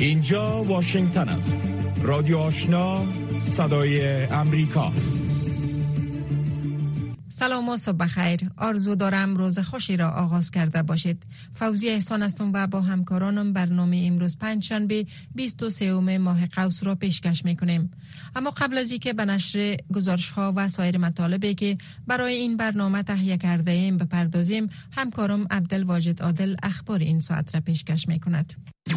اینجا واشنگتن است. رادیو آشنا، صدای امریکا. سلام و صبح بخیر. آرزو دارم روز خوشی را آغاز کرده باشید. فوزی احسان هستم و با همکارانم برنامه امروز پنجشنبه 23 ماه قوس را پیشکش میکنیم. اما قبل از اینکه به نشر گزارش ها و سایر مطالبی که برای این برنامه تهیه کرده ایم بپردازیم، همکارم عبدالواجد عادل اخبار این ساعت را پیشکش میکند.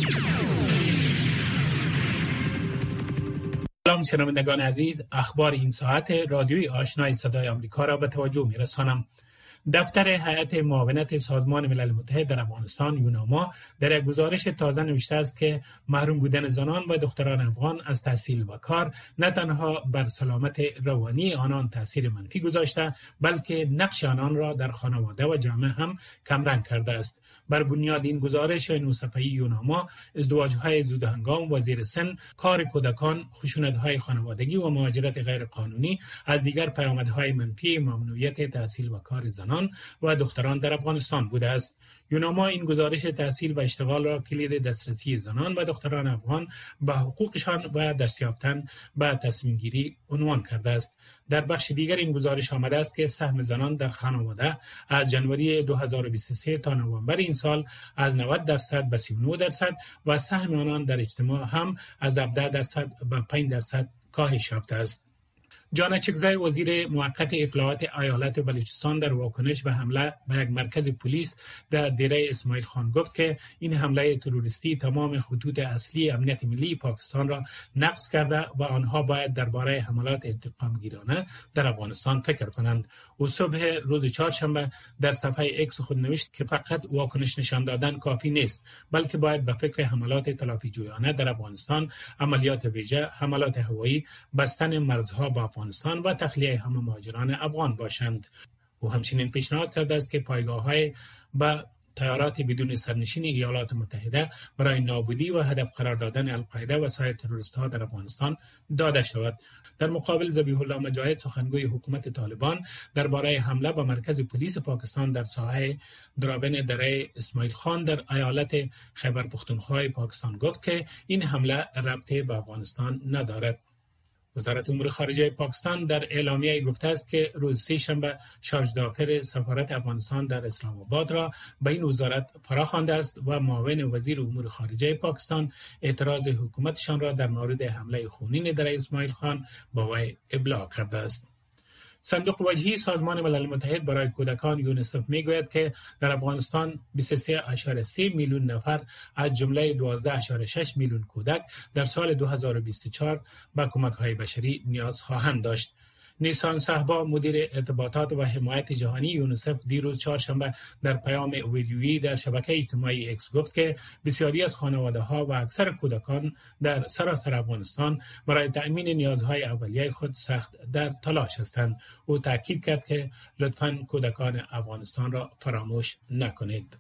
سلام شنوندگان عزیز، اخبار این ساعت رادیوی آشنای صدای آمریکا را به توجه می‌رسانم. دفتر هیئت معاونت سازمان ملل متحد در افغانستان یوناما در یک گزارش تازه نوشته است که محروم بودن زنان و دختران افغان از تحصیل و کار نه تنها بر سلامت روانی آنان تاثیر منفی گذاشته، بلکه نقش آنان را در خانواده و جامعه هم کمرنگ کرده است. بر بنیاد این گزارش نوصفه‌ای یوناما، ازدواج‌های زودهنگام و زیر سن، کار کودکان، خشونت‌های خانوادگی و مهاجرت غیرقانونی از دیگر پیامدهای منفی ممنوعیت تحصیل و کار زنان و دختران در افغانستان بوده است. یوناما این گزارش تحصیل و اشتغال را کلید دسترسی زنان و دختران افغان به حقوقشان و دست یافتن به تصمیم گیری عنوان کرده است. در بخش دیگر این گزارش آمده است که سهم زنان در خانواده از جنوری 2023 تا نوامبر این سال از 90% به 39% و سهم آنان در اجتماع هم از 17% به 5% کاهش یافته است. جان چکزای، وزیر موقت اطلاعات ایالت بلوچستان، در واکنش به حمله به یک مرکز پلیس در دیره اسماعیل خان گفت که این حمله تروریستی تمام خطوط اصلی امنیت ملی پاکستان را نقض کرده و آنها باید درباره حملات انتقامگیرانه در افغانستان فکر کنند. او صبح روز چهارشنبه در صفحه ایکس خود نوشت که فقط واکنش نشان دادن کافی نیست، بلکه باید به فکر حملات تلافی جویانه در افغانستان، عملیات ویژه، حملات هوایی، بستن مرزها با افغانستان و تخلیه همه مهاجران افغان باشند. او همچنین پیشنهاد کرده است که پایگاه‌های با طیارات بدون سرنشین ایالات متحده برای نابودی و هدف قرار دادن القاعده و سایر تروریست‌ها در افغانستان داده شود. در مقابل، ذبیح الله مجاهد، سخنگوی حکومت طالبان، درباره حمله به مرکز پلیس پاکستان در ساحه درابن دره اسماعیل خان در ایالت خیبر پختونخوا پاکستان گفت که این حمله ربطی به افغانستان ندارد. وزارت امور خارجه پاکستان در اعلامیه گفته است که روز سه‌شنبه شارژ دافر سفارت افغانستان در اسلام آباد را به این وزارت فراخوانده است و معاون وزیر امور خارجه پاکستان اعتراض حکومتشان را در مورد حمله خونین در اسماعیل خان با وی ابلاغ کرده است. صندوق وجهی سازمان ملل متحد برای کودکان یونیسف میگوید که در افغانستان 23.3 میلیون نفر از جمله 12.6 میلیون کودک در سال 2024 به کمک‌های بشری نیاز خواهند داشت. نیسان صحبا، مدیر ارتباطات و حمایت جهانی یونیسف، دیروز چهارشنبه در پیام ویدیویی در شبکه اجتماعی ایکس گفت که بسیاری از خانواده‌ها و اکثر کودکان در سراسر افغانستان برای تأمین نیازهای اولیه خود سخت در تلاش هستند. او تاکید کرد که لطفاً کودکان افغانستان را فراموش نکنید.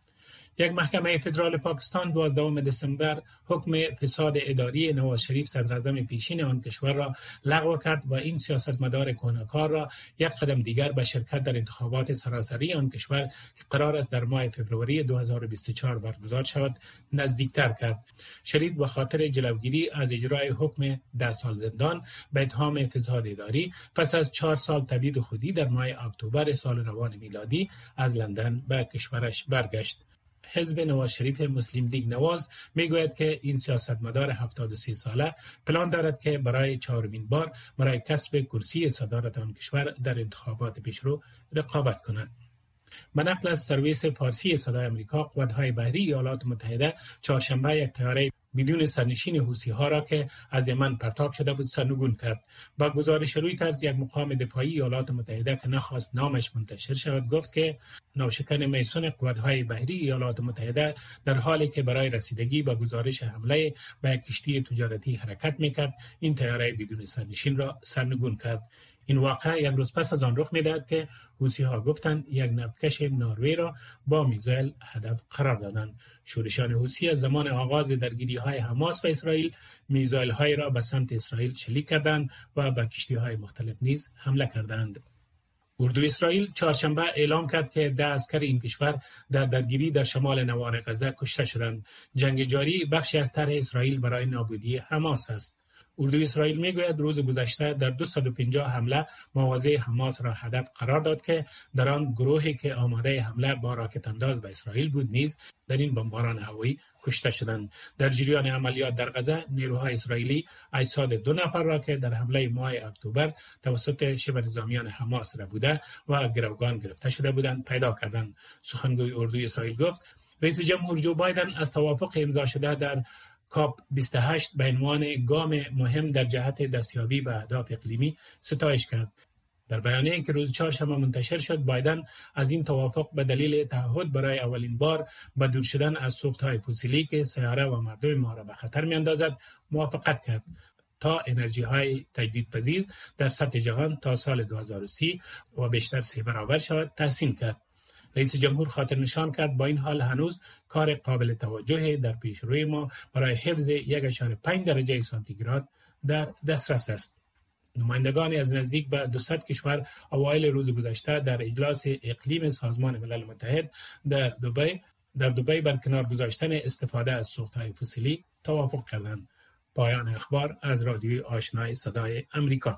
یک محکمه فدرال پاکستان 12 دسامبر حکم فساد اداری نواز شریف صدراعظم پیشین آن کشور را لغو کرد و این سیاستمدار کهنه‌کار را یک قدم دیگر به شرکت در انتخابات سراسری آن کشور که قرار است در ماه فوریه 2024 برگزار شود نزدیکتر کرد. شریف به خاطر جلوگیری از اجرای حکم 10 سال زندان به اتهام فساد اداری پس از 4 سال تبعید خودی در ماه اکتبر سال روان میلادی از لندن به کشورش برگشت. حزب نواز شریف مسلم لیگ نواز میگوید که این سیاستمدار 73 ساله پلان دارد که برای 4مین بار برای کسب کرسی صدارت آن کشور در انتخابات پیشرو رقابت کند. به نقل از سرویس فارسی صدای آمریکا، قوات‌های بحری ایالات متحده چهارشنبه یک طیاره بدون سرنشین حوثی‌ها را که از یمن پرتاب شده بود سرنگون کرد. با گزارش رویترز، یک مقام دفاعی ایالات متحده که نخواست نامش منتشر شود گفت که نوشکن میسون قوات‌های بحری ایالات متحده در حالی که برای رسیدگی به گزارش حمله به یک کشتی تجارتی حرکت می‌کرد، این طیاره بدون سرنشین را سرنگون کرد. این واقعه یک روز پس از آن رخ می‌دهد که حوثی‌ها گفتند یک نفتکش نروژ را با میزایل هدف قرار دادند. شورشیان حوثی از زمان آغاز درگیری‌های حماس و اسرائیل میزایل‌های را به سمت اسرائیل شلیک کردند و به کشتی‌های مختلف نیز حمله کردند. اردوی اسرائیل چهارشنبه اعلام کرد که 10 عسکر این کشور در درگیری در شمال نوار غزه کشته شدند. جنگ جاری بخشی از طرح اسرائیل برای نابودی حماس است. اردوی اسرائیل میگوید روز گذشته در 250 حمله مواضع حماس را هدف قرار داد که در آن گروهی که آماده حمله با راکت انداز به اسرائیل بود نیز در این بمباران هوایی کشته شدند. در جریان عملیات در غزه نیروهای اسرائیلی اجساد 2 نفر را که در حمله ماه اکتبر توسط شبه نظامیان حماس ربوده و گروگان گرفته شده بودند پیدا کردند. سخنگوی اردوی اسرائیل گفت رئیس جمهور جو بایدن از توافق امضا شده در کاپ 28 به عنوان گام مهم در جهت دستیابی به اهداف اقلیمی ستایش کرد. در بیانیه‌ای که روز چهارشنبه منتشر شد، بایدن از این توافق به دلیل تعهد برای اولین بار به دور شدن از سوخت‌های فسیلی که سیاره و مردم ما را به خطر می‌اندازد موافقت کرد تا انرژی‌های تجدیدپذیر در سطح جهان تا سال 2030 و بیشتر 3 برابر شود تحسین کرد. رئیس جمهور خاطر نشان کرد با این حال هنوز کار قابل توجهی در پیش روی ما برای حفظ 1.5 درجه سانتیگراد در دسترس است. نمایندگانی از نزدیک به 200 کشور اوایل روز گذشته در اجلاس اقلیم سازمان ملل متحد در دبی بر کنار گذاشتن استفاده از سوخت‌های فسیلی توافق کردند. پایان اخبار از رادیوی آشنای صدای امریکا.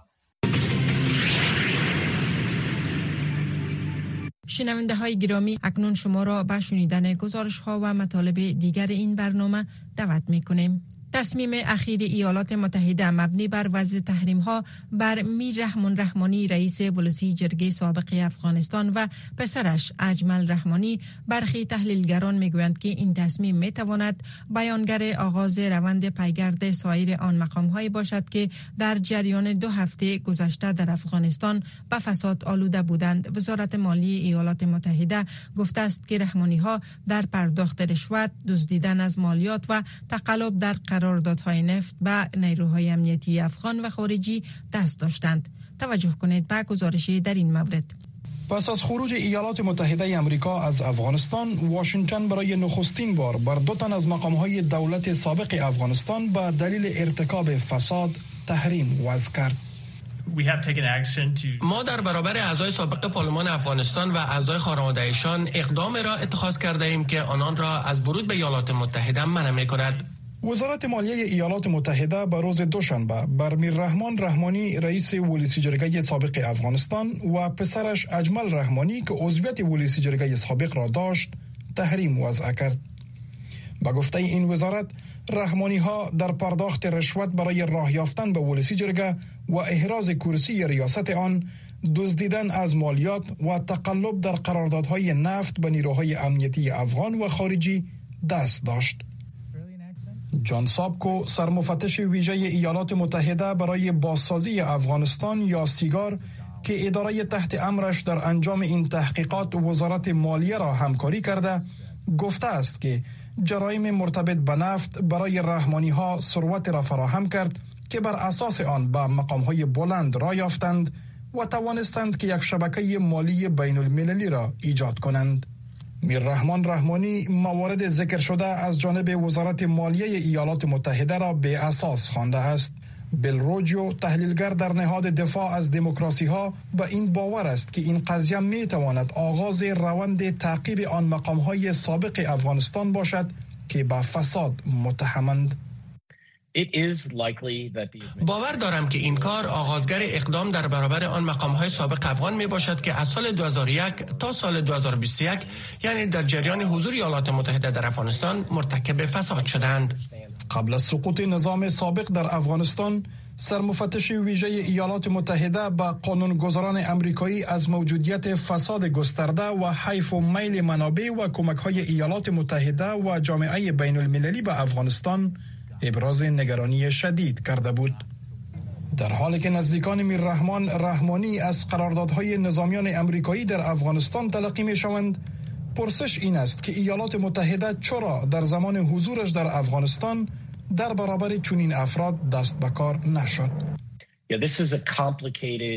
شنونده های گرامی، اکنون شما را به شنیدن گزارش ها و مطالب دیگر این برنامه دعوت می کنیم. تصمیم اخیر ایالات متحده مبنی بر وضع تحریم ها بر میر رحمان رحمانی رئیس ولسی جرگه سابق افغانستان و پسرش اجمل رحمانی، برخی تحلیلگران میگویند که این تصمیم میتواند بیانگر آغاز روند پیگرد سایر آن مقام هایی باشد که در جریان 2 هفته گذشته در افغانستان به فساد آلوده بودند. وزارت مالی ایالات متحده گفته است که رحمانی ها در پرداخت رشوت، دزدیدن از مالیات و تقلب در قراردادهای نفت به نیروهای امنیتی افغان و خارجی دست داشتند. توجه کنید به گزارشی در این مورد. پس از خروج ایالات متحده آمریکا از افغانستان، واشنگتن برای نخستین بار بر 2 تن از مقامهای دولت سابق افغانستان به دلیل ارتکاب فساد تحریم وضع کرد. ما در برابر اعضای سابق پارلمان افغانستان و اعضای خانواده‌شان اقدام را اتخاذ کرده ایم که آنان را از ورود به ایالات متحده منع می‌کند. وزارت مالیه ایالات متحده به روز دوشنبه بر میر رحمان رحمانی رئیس ولسی جرگه سابق افغانستان و پسرش اجمل رحمانی که عضویت ولسی جرگه سابق را داشت تحریم وضع کرد. با گفته این وزارت، رحمانی ها در پرداخت رشوت برای راه یافتن به ولسی جرگه و احراز کرسی ریاست آن، دزدیدن از مالیات و تقلب در قراردادهای نفت به نیروهای امنیتی افغان و خارجی دست داشت. جان سابکو، سرمفتش ویژه ایالات متحده برای بازسازی افغانستان یا سیگار که اداره تحت امرش در انجام این تحقیقات وزارت مالیه را همکاری کرده، گفته است که جرایم مرتبط به نفت برای رحمانی ها ثروت را فراهم کرد که بر اساس آن به مقام های بلند را یافتند و توانستند که یک شبکه مالی بین المللی را ایجاد کنند. میر رحمان رحمانی موارد ذکر شده از جانب وزارت مالیه ایالات متحده را به اساس خوانده است. بیل روجیو، تحلیلگر در نهاد دفاع از دموکراسی ها، به این باور است که این قضیه می تواند آغاز روند تعقیب آن مقام های سابق افغانستان باشد که به فساد متهمند. باور دارم که این کار آغازگر اقدام در برابر آن مقام‌های سابق افغان می باشد که از سال 2001 تا سال 2021 یعنی در جریان حضور ایالات متحده در افغانستان مرتکب فساد شدند. قبل از سقوط نظام سابق در افغانستان، سرمفتش ویژه ایالات متحده به قانونگذاران امریکایی از موجودیت فساد گسترده و حیف و میل منابع و کمک‌های ایالات متحده و جامعه بین المللی به افغانستان ابراز نگرانی شدید کرده بود. در حالی که نزدیکان میر رحمان رحمانی از قراردادهای نظامیان امریکایی در افغانستان تلقی می شوند، پرسش این است که ایالات متحده چرا در زمان حضورش در افغانستان در برابر چنین افراد دست به کار نشد.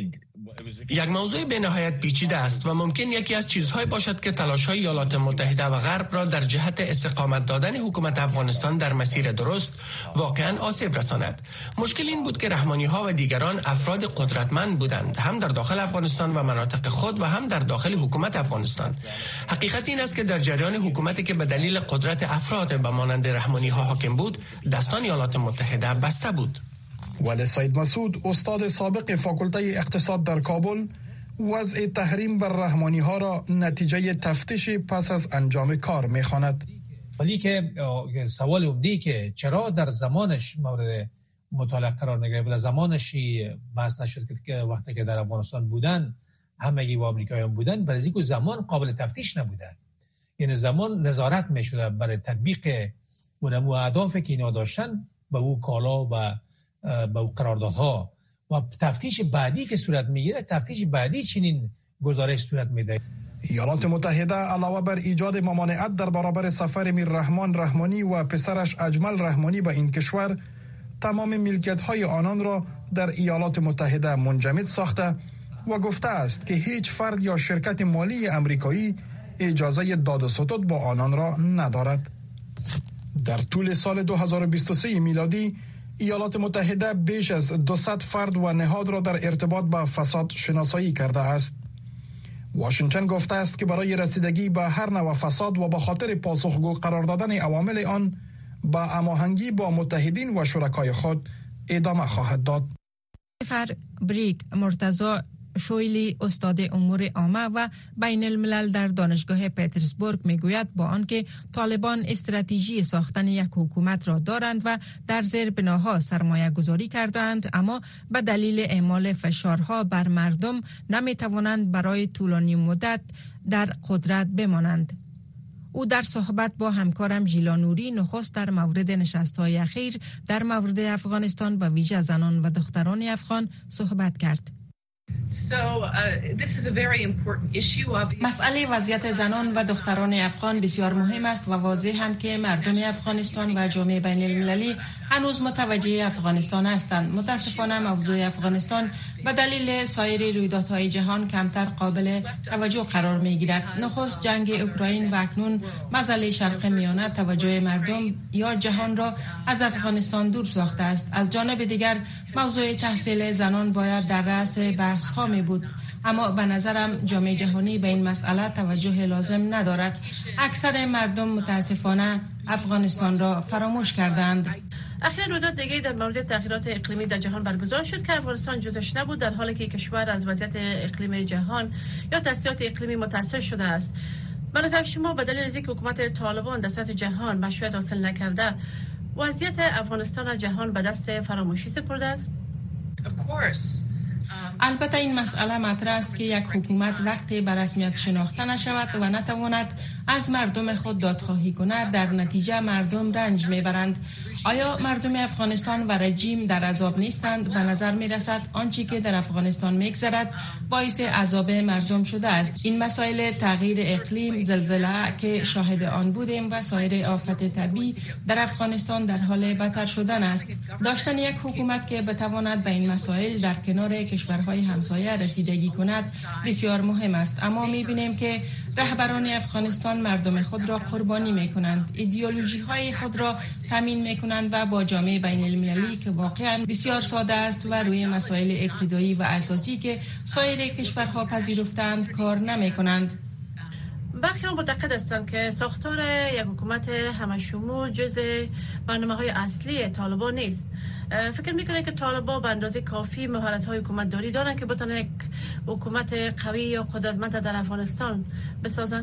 یک موضوع به نهایت پیچیده است و ممکن یکی از چیزهای باشد که تلاش‌های ایالات متحده و غرب را در جهت استقامت دادن حکومت افغانستان در مسیر درست واقعاً آسیب رساند. مشکل این بود که رحمانی‌ها و دیگران افراد قدرتمند بودند، هم در داخل افغانستان و مناطق خود و هم در داخل حکومت افغانستان. حقیقت این است که در جریان حکومتی که به دلیل قدرت افراد به مانند رحمانی‌ها حاکم بود، دستان ایالات متحده بسته بود. ولی سید مسعود، استاد سابق فاکولته اقتصاد در کابل، وضع تحریم بر رحمانی ها را نتیجه تفتیش پس از انجام کار می‌خواند. ولی که سوال عمده‌ای که چرا در زمانش مورد مطالعه قرار نگرفت و در زمانش بحث نشد که وقتی که در افغانستان بودن همگی با آمریکاییان بودن، برای اینکه زمان قابل تفتیش نبودن، یعنی زمان نظارت می‌شد برای تطبیق اون اهدافی که اینا داشتن به او کالا و به او قراردادها و تفتیش بعدی که صورت میگیره، تفتیش بعدی چنین گزارش صورت میده. ایالات متحده علاوه بر ایجاد ممانعت در برابر سفر میر رحمان رحمانی و پسرش اجمل رحمانی به این کشور، تمام ملکیت‌های آنان را در ایالات متحده منجمد ساخته و گفته است که هیچ فرد یا شرکت مالی امریکایی اجازه داد و ستد با آنان را ندارد. در طول سال 2023 میلادی ایالات متحده بیش از 200 فرد و نهاد را در ارتباط با فساد شناسایی کرده است. واشنگتن گفته است که برای رسیدگی به هر نوع فساد و به خاطر پاسخگو قرار دادن عوامل آن با هماهنگی با متحدین و شرکای خود ادامه خواهد داد. بریک مرتضی شویلی، استاد امور عامه و بین الملل در دانشگاه پترزبورگ میگوید با آنکه طالبان استراتژی ساختن یک حکومت را دارند و در زیر بناها سرمایه گذاری کردند، اما به دلیل اعمال فشارها بر مردم نمیتوانند برای طولانی مدت در قدرت بمانند. او در صحبت با همکارم ژیلا نوری نخست در مورد نشست‌های اخیر در مورد افغانستان و ویژه زنان و دختران افغان صحبت کرد. مسئله وضعیت زنان و دختران افغان بسیار مهم است و واضح‌اند که مردم افغانستان و جامعه بین المللی هنوز متوجه افغانستان هستند. متاسفانه موضوع افغانستان به دلیل سایر رویدادهای جهان کمتر قابل توجه قرار می‌گیرد. نخست جنگ اوکراین و اکنون مسئله شرق میانه توجه مردم یا جهان را از افغانستان دور ساخته است. از جانب دیگر موضوع تحصیل زنان باید در رأس بحث ها می بود، اما به نظرم جامعه جهانی به این مسئله توجه لازم ندارد. اکثر مردم متاسفانه افغانستان را فراموش کردند. اخیراً رویداد دیگه در مورد تغییرات اقلیمی در جهان برگزار شد که افغانستان جزش نبود، در حالی که کشور از وضعیت اقلیم جهان یا تاثیرات اقلیمی متاثر شده است. به نظر شما به دلیل اینکه حکومت طالبان در سطح جهان مشروعیت حاصل نکرده، وضعیت افغانستان و جهان به دست فراموشی سپرده است؟ البته این مسئله مطرح است که یک حکومت وقتی به رسمیت شناخته نشود و نتواند از مردم خود دادخواهی کند، در نتیجه مردم رنج میبرند. آیا مردم افغانستان و رژیم در عذاب نیستند؟ به نظر میرسد آنچه که در افغانستان میگذرد باعث عذاب مردم شده است. این مسائل تغییر اقلیم، زلزله که شاهد آن بودیم و سایر آفت طبیعی در افغانستان در حال بدتر شدن است. داشتن یک حکومت که بتواند به این مسائل در کنار کشورهای همسایه رسیدگی کند بسیار مهم است، اما میبینیم که رهبران افغانستان مردم خود را قربانی میکنند، ایدئولوژی های خود را تامین میکنند و با جامعه بین المللی که واقعا بسیار ساده است و روی مسائل ابتدایی و اساسی که سایر کشورها پذیرفتند کار نمیکنند. برخی ها معتقد هستند که ساختار یک حکومت همشمول جزء برنامه‌های اصلی طالبان نیست. فکر میکنه که طالبان به اندازه کافی مهارت‌های حکومتداری دارند که بتونن یک حکومت قوی یا قدرتمند در افغانستان بسازن؟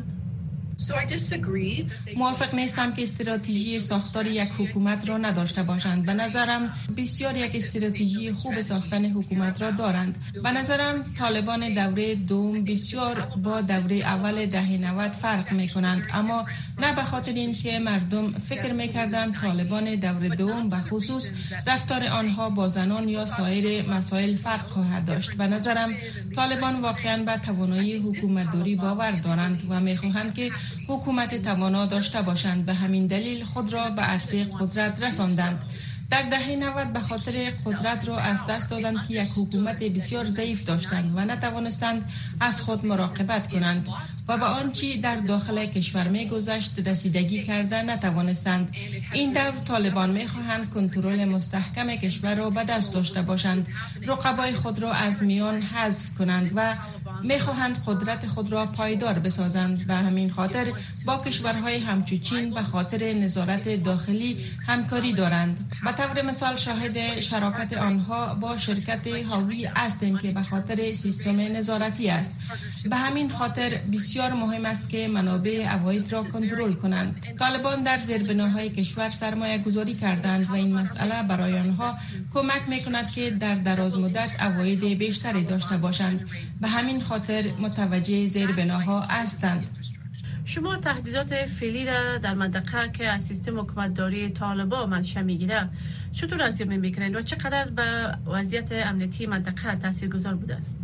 موافق نیستم که استراتژی ساختار یک حکومت را نداشته باشند. به نظرم بسیار یک استراتژی خوب ساختن حکومت را دارند. به نظرم طالبان دوره دوم بسیار با دوره اول دهه 90 فرق می کنند، اما نه به خاطر این که مردم فکر می کردند طالبان دوره دوم به خصوص رفتار آنها با زنان یا سایر مسائل فرق خواهد داشت. به نظرم طالبان واقعا به توانایی حکومتداری باور دارند و می خواهند که حکومت توانا داشته باشند. به همین دلیل خود را به عرصه قدرت رساندند. در دهه 90 به خاطر قدرت را از دست دادند که یک حکومت بسیار ضعیف داشتند و نتوانستند از خود مراقبت کنند و به آنچه در داخل کشور می‌گذشت رسیدگی کرده نتوانستند. این دور طالبان می‌خواهند کنترل مستحکم کشور را به دست داشته باشند، رقبای خود را از میان حذف کنند و می‌خواهند قدرت خود را پایدار بسازند. به همین خاطر با کشورهای همچون چین به خاطر نظارت داخلی همکاری دارند. به طور مثال شاهد شراکت آنها با شرکت هاوی هستیم که به خاطر سیستم نظارتی است. به همین خاطر بسیار مهم است که منابع عواید را کنترل کنند. طالبان در زیربناهای کشور سرمایه گذاری کردند و این مسئله برای آنها کمک میکند که در دراز مدت عواید بیشتری داشته باشند. به همین خاطر متوجه زیربناها هستند. شما تهدیدات فعلی را در منطقه که از سیستم حکومتداری طالبان منشأ میگیره چطور ارزیابی میکنید و چقدر به وضعیت امنیتی منطقه تاثیرگذار بوده است؟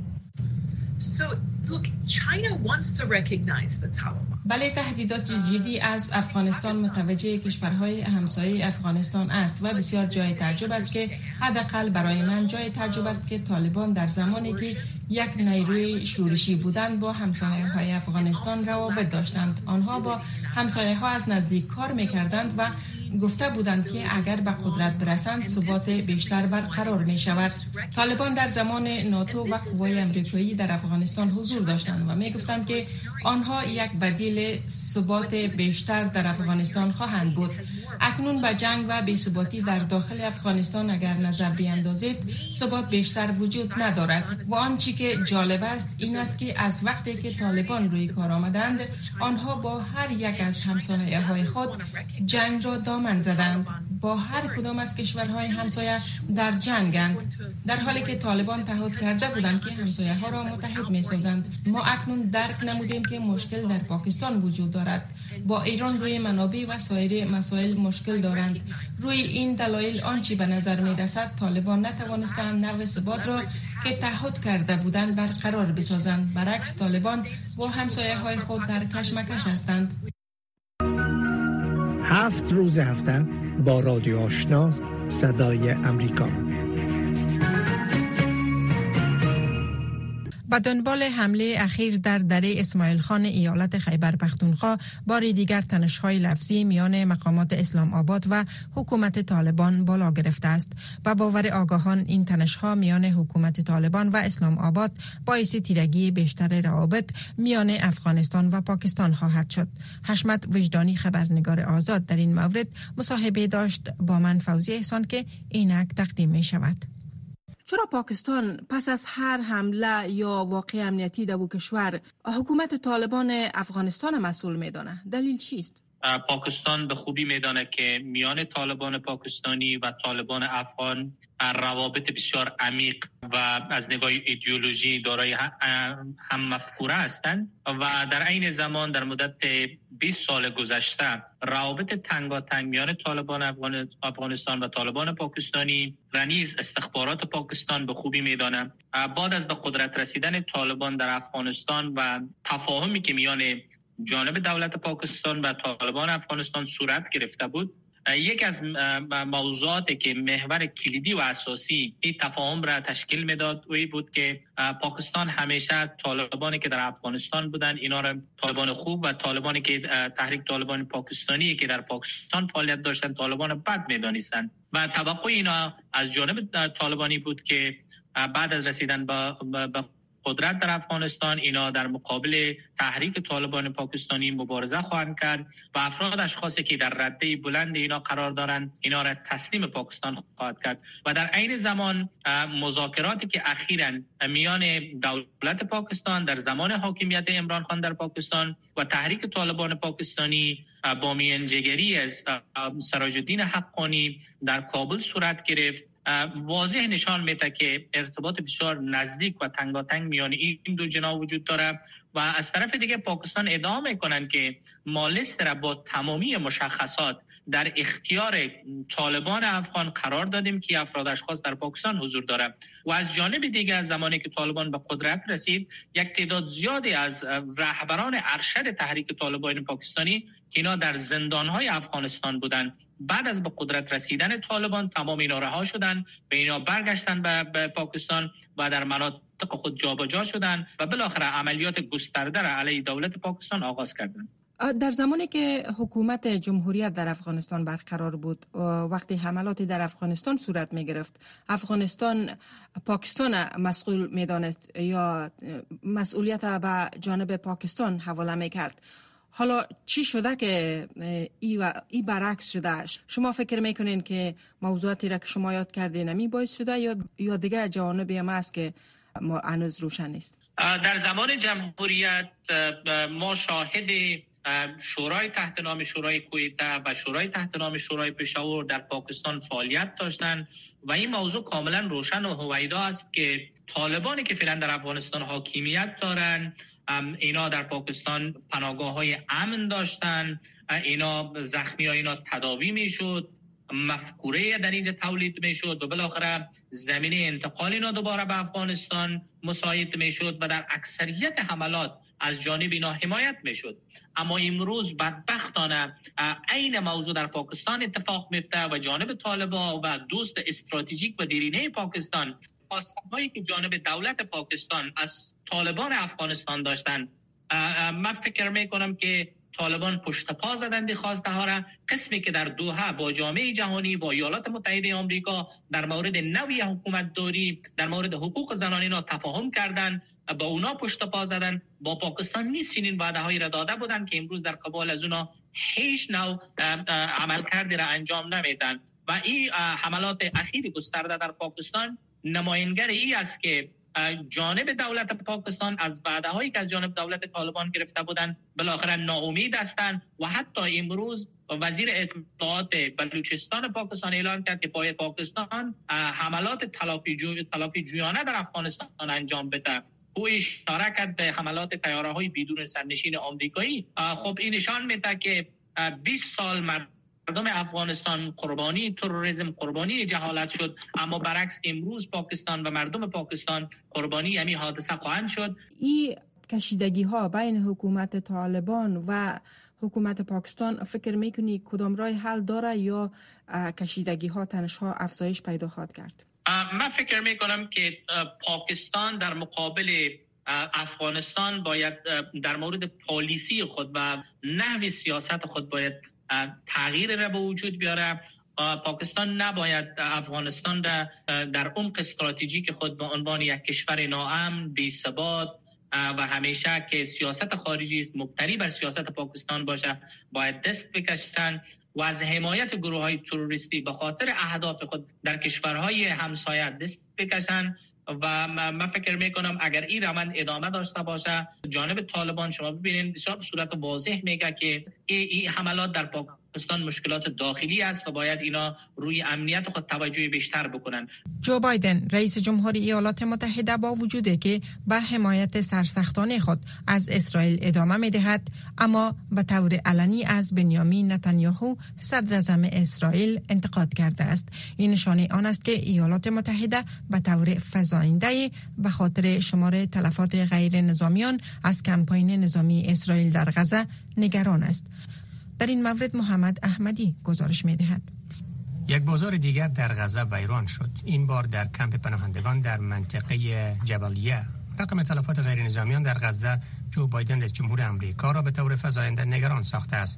بله، تهدیدات جدی از افغانستان متوجه کشورهای همسایه افغانستان است و بسیار جای تعجب است که حداقل برای من جای تعجب است که طالبان در زمانی که یک نیروی شورشی بودند با همسایه‌های افغانستان روابط داشتند. آنها با همسایه‌ها از نزدیک کار می‌کردند و گفته بودند که اگر به قدرت برسند ثبات بیشتر برقرار می شود. طالبان در زمان ناتو و قوای امریکایی در افغانستان حضور داشتند و می گفتند که آنها یک بدیل ثبات بیشتر در افغانستان خواهند بود. اکنون با جنگ و بی‌ثباتی در داخل افغانستان اگر نظر بیاندازید ثبات بیشتر وجود ندارد و آنچه که جالب است این است که از وقتی که طالبان روی کار آمدند آنها با هر یک از همسایه‌های خود جنگ را دامن زدند. با هر کدام از کشورهای همسایه در جنگند، در حالی که طالبان تعهد کرده بودند که همسایه‌ها را متحد می‌سازند. ما اکنون درک نمودیم که مشکل در پاکستان وجود دارد. با ایران روی منابع و سایر مسائل مشکل دارند. روی این دلایل آنچه به نظر می‌رسد طالبان نتوانستند نوع ثبات را که تعهد کرده بودند برقرار بسازند. برعکس طالبان با همسایه‌های خود در کشمکش هستند. 7 روز هفته با رادیو آشنا صدای امریکا. با دنبال حمله اخیر در دره اسماعیل خان ایالت خیبر پختونخوا بار دیگر تنش‌های لفظی میان مقامات اسلام آباد و حکومت طالبان بالا گرفته است. با باور آگاهان این تنش‌ها میان حکومت طالبان و اسلام آباد باعث تیرگی بیشتر روابط میان افغانستان و پاکستان خواهد شد. حشمت وجدانی خبرنگار آزاد در این مورد مصاحبه داشت با من فوزیه احسان که اینک تقدیم می شود. چرا پاکستان پس از هر حمله یا واقعه امنیتی در کشور حکومت طالبان افغانستان مسئول میدانه؟ دلیل چیست؟ پاکستان به خوبی میدانه که میان طالبان پاکستانی و طالبان افغان روابط بسیار عمیق و از نگاه ایدئولوژی دارای هم مفکوره هستند و در عین زمان در مدت 20 سال گذشته روابط تنگاتنگ میان طالبان افغانستان و طالبان پاکستانی و نیز استخبارات پاکستان به خوبی میدانه بعد از به قدرت رسیدن طالبان در افغانستان و تفاهمی که میان جانب دولت پاکستان و طالبان افغانستان صورت گرفته بود، یک از موضوعاتی که محور کلیدی و اساسی این تفاهم را تشکیل میداد وی بود که پاکستان همیشه طالبانی که در افغانستان بودند اینا را طالبان خوب و طالبانی که تحریک طالبان پاکستانی که در پاکستان فعالیت داشتند طالبان بد میدانستند و توقع اینا از جانب طالبانی بود که بعد از رسیدن به قدرت در افغانستان اینا در مقابل تحریک طالبان پاکستانی مبارزه خواهند کرد و افراد اشخاصی که در رده بلند اینا قرار دارند اینا را تسلیم پاکستان خواهد کرد و در عین زمان مذاکراتی که اخیراً میان دولت پاکستان در زمان حاکمیت عمران خان در پاکستان و تحریک طالبان پاکستانی با میانجیگری از سراج الدین حقانی در کابل صورت گرفت واضح نشان میده که ارتباط بسیار نزدیک و تنگاتنگ میان این دو جناح وجود داره و از طرف دیگه پاکستان ادعا میکنن که مالست را با تمامی مشخصات در اختیار طالبان افغان قرار دادیم که افراد اشخاص در پاکستان حضور دارند و از جانب دیگر زمانی که طالبان به قدرت رسید یک تعداد زیادی از رهبران ارشد تحریک طالبان پاکستانی که اینا در زندان‌های افغانستان بودند، بعد از به قدرت رسیدن طالبان تمام اینا رها شدن و اینا برگشتن به پاکستان و در مناطق خود جابجا شدن و بالاخره عملیات گسترده را علیه دولت پاکستان آغاز کردند. در زمانی که حکومت جمهوریت در افغانستان برقرار بود، وقتی حملاتی در افغانستان صورت می گرفت، پاکستان مسئول می دانست یا مسئولیت به جانب پاکستان حواله می کرد. حالا چی شده که ای برعکس شده؟ شما فکر میکنین که موضوعاتی را که شما یاد کردین نمی باعث شده یا دیگه جوانبی هم هست که ما هنوز روشن نیست؟ در زمان جمهوریت ما شاهد شورای تحت نام شورای کویته و شورای تحت نام شورای پشاور در پاکستان فعالیت داشتند و این موضوع کاملا روشن و هویدا است که طالبانی که فعلا در افغانستان حاکمیت دارند، اینا در پاکستان پناهگاه‌های امن داشتن، اینا زخمی ها اینا تداوی میشد، مفکوره در اینجا تولید میشد و بالاخره زمینه انتقال اینا دوباره به افغانستان مساعد میشد و در اکثریت حملات از جانب اینا حمایت میشد. اما امروز بدبختانه عین موضوع در پاکستان اتفاق میفته و جانب طالبان و دوست استراتژیک و دیرینه پاکستان خواستهایی که جانب دولت پاکستان از طالبان افغانستان داشتن، من فکر میکنم که طالبان پشت پا زدند خواسته ها را. قسمی که در دوحه با جامعه جهانی، با ایالات متحده آمریکا در مورد نوی حکومت داری، در مورد حقوق زنان اینا تفاهم کردند، با اونا پشت پا زدن. با پاکستان نیست چنین وعده هایی را داده بودند که امروز در قبال از اونا هیچ نوع عمل کردی را انجام نمیدن و این حملات اخیر گسترده در پاکستان نماینگر ای است که جانب دولت پاکستان از وعده هایی که از جانب دولت طالبان گرفته بودند بالاخره ناامید هستند و حتی امروز وزیر اطلاعات بلوچستان پاکستان اعلام کرد که باید پاکستان حملات تلافی جویانه در افغانستان انجام بده. او اشاره کرد به حملات طیاره‌های بدون سرنشین آمریکایی. خب این نشان میده که 20 سال مردم افغانستان قربانی تروریسم، قربانی جهالت شد، اما برعکس امروز پاکستان و مردم پاکستان قربانی همین حادثه خواهند شد. این کشیدگی ها بین حکومت طالبان و حکومت پاکستان فکر میکنی کدام راه حل داره یا کشیدگی ها تنش‌ها افزایش پیدا خواهد کرد؟ من فکر میکنم که پاکستان در مقابل افغانستان باید در مورد پالیسی خود و نحو سیاست خود باید تغییر را به وجود بیاره. پاکستان نباید افغانستان را در عمق استراتژیک خود به عنوان یک کشور ناامن، بی‌ثبات و همیشه که سیاست خارجی است مبتنی بر سیاست پاکستان باشه باید دست بکشن و از حمایت گروه‌های تروریستی به خاطر اهداف خود در کشورهای همسایه دست بکشن. و من فکر میکنم اگر این روند ادامه داشته باشه، جانب طالبان شما ببینید بسیار به صورت واضح میگه که این حملات در پاکستان مشکلات داخلی است و باید اینا روی امنیت خود توجه بیشتر بکنن. جو بایدن رئیس جمهور ایالات متحده با وجودی که به حمایت سرسختانه خود از اسرائیل ادامه میدهد، اما به طور علنی از بنیامین نتانیاهو صدر اعظم اسرائیل انتقاد کرده است. این نشانه آن است که ایالات متحده به طور فزاینده به خاطر شمار تلفات غیر نظامیان از کمپاین نظامی اسرائیل در غزه نگران است. در این مورد محمد احمدی گزارش می‌دهد. یک بازار دیگر در غزه ویران شد. این بار در کمپ پناهندگان در منطقه جبلیه. رقم تلفات غیر نظامیان در غزه جو بایدن رئیس جمهور آمریکا را به طور فزاینده نگران ساخته است.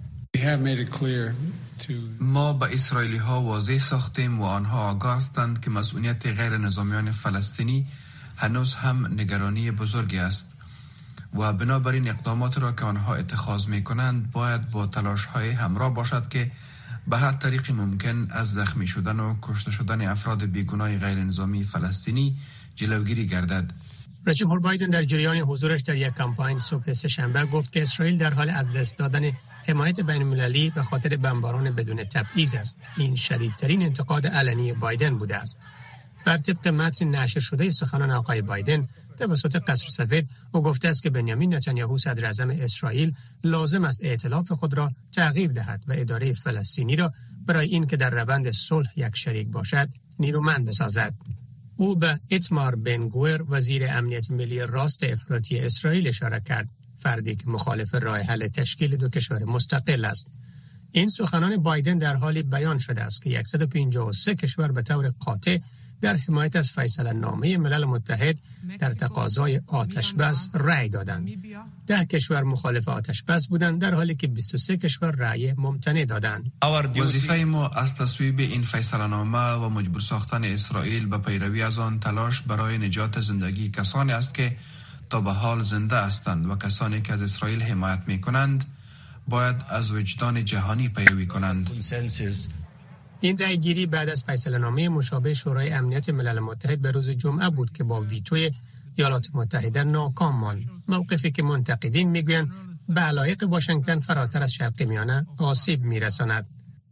ما به اسرائیلی ها واضح ساختیم و آنها آگاه هستند که مسئولیت غیر نظامیان فلسطینی هنوز هم نگرانی بزرگی است و بنابراین اقدامات را که آنها اتخاذ می کنند باید با تلاش های همراه باشد که به هر طریق ممکن از زخمی شدن و کشته شدن افراد بیگناه غیر نظامی فلسطینی جلوگیری گردد. رئیس جمهور بایدن در جریان حضورش در یک کمپاین صبح سه‌شنبه گفت که اسرائیل در حال از دست دادن حمایت بین‌المللی به خاطر بمباران بدون تبعیض است. این شدیدترین انتقاد علنی بایدن بوده است. بر طبق متن نشر شده سخنان آقای بایدن توسط قصر سفید، او گفته است که بنیامین نتانیاهو صدر اعظم اسرائیل لازم است ائتلاف خود را تغییر دهد و اداره فلسطینی را برای اینکه در روند صلح یک شریک باشد نیرومند بسازد. او به ایتمار بن گویر وزیر امنیت ملی راست افراطی اسرائیل اشاره کرد، فردی که مخالف راه حل تشکیل دو کشور مستقل است. این سخنان بایدن در حالی بیان شده است که 153 کشور به طور قاطع در حمایت از فیصله نامه ملل متحد در تقاضای آتشبس رأی دادند. 10 کشور مخالف آتشبس بودند در حالی که 23 کشور رأی ممتنع دادند. وظیفه ما از تصویب این فیصله نامه و مجبور ساختن اسرائیل به پیروی از آن تلاش برای نجات زندگی کسانی است که تا به حال زنده هستند و کسانی که از اسرائیل حمایت می کنند باید از وجدان جهانی پیروی کنند. این رأیگیری بعد از فیصله‌نامه مشابه شورای امنیت ملل متحد به روز جمعه بود که با ویتوی ایالات متحده ناکام ماند. موقفی که منتقدین میگویند به علایق واشنگتن فراتر از شرق میانه آسیب میرساند.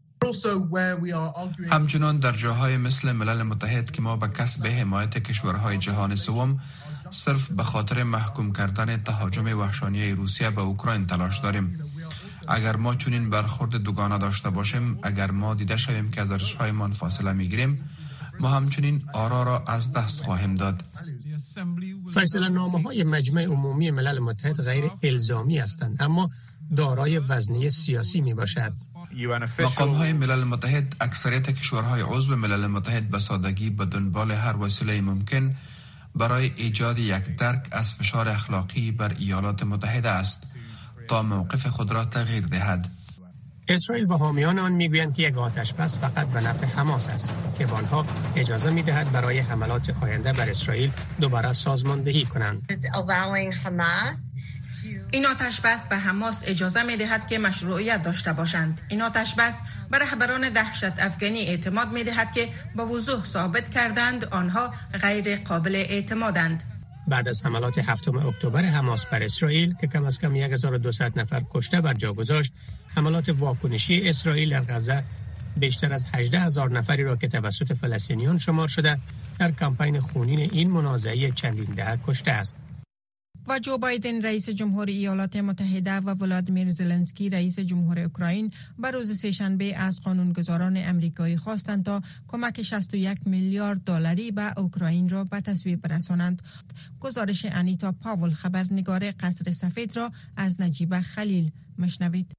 همچنان در جاهای مثل ملل متحد که ما به کسب حمایت کشورهای جهان سوم صرف به خاطر محکوم کردن تهاجم وحشیانه روسیه به اوکراین تلاش داریم. اگر ما چنین برخورد دوگانه داشته باشیم، اگر ما دیده شویم که از ارزش‌هایمان فاصله میگیریم، ما همچنین آرا را از دست خواهیم داد. فیصله نامه‌های مجمع عمومی ملل متحد غیر الزامی هستند، اما دارای وزنه سیاسی می باشد. مقام‌های ملل متحد، اکثریت کشورهای عضو ملل متحد به سادگی به دنبال هر وسیله ممکن برای ایجاد یک درک از فشار اخلاقی بر ایالات متحده است تا موقف خود را تغییر دهد. اسرائیل و حامیان آن میگویند که یک آتشبس فقط به نفع حماس است که به آنها اجازه میدهد برای حملات آینده بر اسرائیل دوباره سازماندهی کنند. این آتشبس به حماس اجازه میدهد که مشروعیت داشته باشند. این آتشبس به رهبران دهشت افغانی اعتماد میدهد که با وضوح ثابت کردند آنها غیر قابل اعتمادند. بعد از حملات 7 اکتبر حماس بر اسرائیل که کم از کم 1200 نفر کشته بر جا گذاشت، حملات واکنشی اسرائیل در غزه بیشتر از 18,000 نفری را که توسط فلسطینیان شمار شده در کمپین خونین این منازعه چندین دهه کشته است. و جو بایدن رئیس جمهور ایالات متحده و ولادیمیر زلنسکی رئیس جمهور اوکراین به روز سه‌شنبه از قانونگذاران امریکایی خواستند تا کمک 61 میلیارد دلاری به اوکراین را به تصویب برسانند. گزارش انیتا پاول خبرنگار قصر سفید را از نجیب خلیل مشنوید.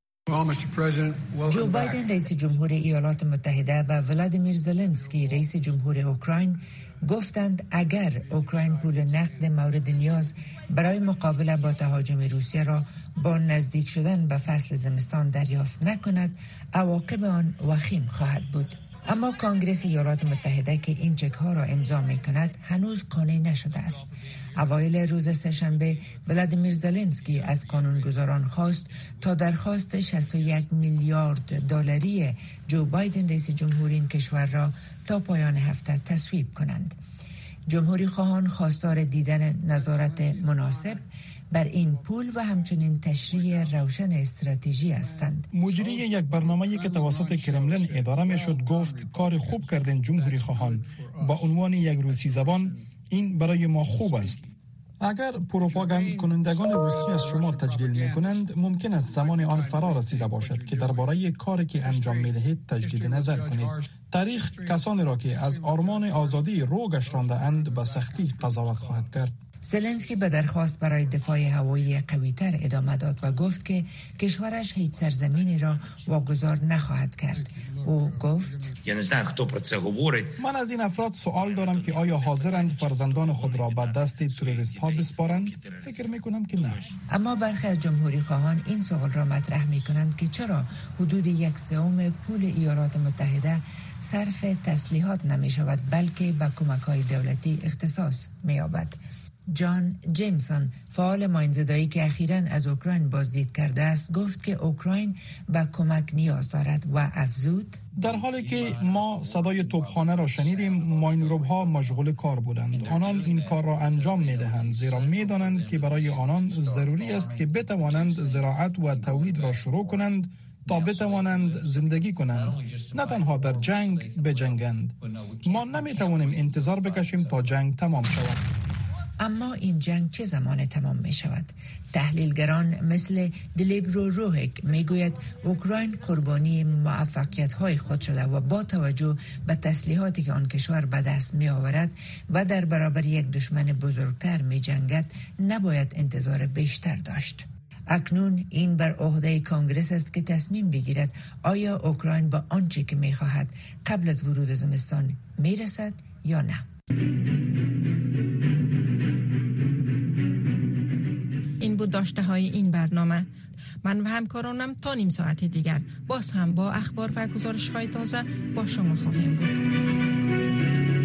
جو بایدن رئیس جمهور ایالات متحده و ولادیمیر زلنسکی رئیس جمهور اوکراین گفتند اگر اوکراین پول نقد مورد نیاز برای مقابله با تهاجم روسیه را با نزدیک شدن به فصل زمستان دریافت نکند، عواقب آن وخیم خواهد بود. اما کانگرس ایالات متحده که این چک ها را امضا می کند هنوز قانع نشده است. اوایل روز سه‌شنبه ولادیمیر زلنسکی از قانونگذاران خواست تا درخواست 61 میلیارد دلاری جو بایدن رئیس جمهور این کشور را تا پایان هفته تصویب کنند. جمهوری خواهان خواستار دیدن نظارت مناسب بر این پول و همچنین تشریح روشن استراتژی هستند. مجری یک برنامه‌ای که توسط کرملین اداره میشد گفت کار خوب کردن جمهوری خواهان. با عنوان یک روسی زبان این برای ما خوب است. اگر پروپاگاند کنندگان روسی از شما تجلیل میکنند ممکن است زمان آن فرا رسیده باشد که درباره کاری که انجام میدهید تجدید نظر کنید. تاریخ کسانی را که از آرمان آزادی رو گشرانده اند به سختی قضاوت خواهد کرد. زلنسکی به درخواست برای دفاع هوایی قوی‌تر ادامه داد و گفت که کشورش هیچ سرزمینی را واگذار نخواهد کرد. او گفت من از این افراد سوال دارم که آیا حاضرند فرزندان خود را به دست تروریست ها بسپارند؟ فکر میکنم که نه. اما برخی از جمهوری خواهان این سوال را مطرح میکنند که چرا حدود 1/3 پول ایالات متحده صرف تسلیحات نمی شود بلکه به کمک‌های دولتی اختصاص می‌یابد. جان جیمسون فعال ماینزدایی که اخیراً از اوکراین بازدید کرده است گفت که اوکراین به کمک نیاز دارد و افزود در حالی که ما صدای توپخانه را شنیدیم ماینروب‌ها مشغول کار بودند. آنان این کار را انجام می‌دهند زیرا می‌دانند که برای آنان ضروری است که بتوانند زراعت و تولید را شروع کنند تا بتوانند زندگی کنند، نه تنها در جنگ بجنگند. ما نمیتوانیم انتظار بکشیم تا جنگ تمام شود. اما این جنگ چه زمان تمام می شود؟ تحلیلگران مثل دلیبرو روهک می گوید اوکراین قربانی موفقیت های خود شده و با توجه به تسلیحاتی که آن کشور به دست می آورد و در برابر یک دشمن بزرگتر می جنگد نباید انتظار بیشتر داشت. اکنون این بر عهده کنگره است که تصمیم بگیرد آیا اوکراین با آنچه که می خواهد قبل از ورود زمستان می رسد یا نه. این بود داشته های این برنامه. من و همکارانم تا نیم ساعت دیگر باز هم با اخبار و گزارش های تازه با شما خواهیم بود.